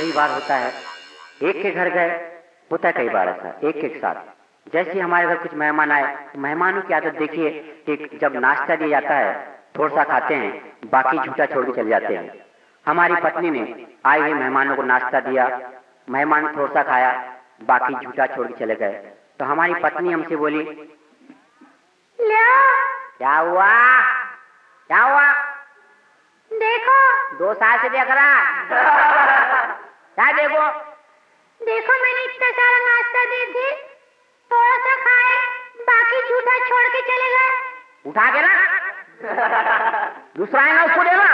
कई बार होता है, एक के घर गए, होता है कई बार ऐसा एक एक साथ। जैसे हमारे घर कुछ मेहमान आए, मेहमानों की आदत देखिए कि जब नाश्ता दिया जाता है थोड़ा सा खाते हैं, बाकी झूठा छोड़ के चले जाते हैं। हमारी पत्नी ने आए हुए मेहमानों को नाश्ता दिया, मेहमान थोड़ा सा खाया, बाकी झूठा छोड़ के चले गए। तो हमारी पत्नी हमसे बोली, क्या हुआ क्या हुआ? देखो 2 साल से देख रहा। क्या देखो? देखो मैंने इतना सारा नाश्ता दे दी, थोड़ा सा खाए, बाकी झूठा छोड़ के चले गए। उठा के ना दूसरा आएगा उसको देना।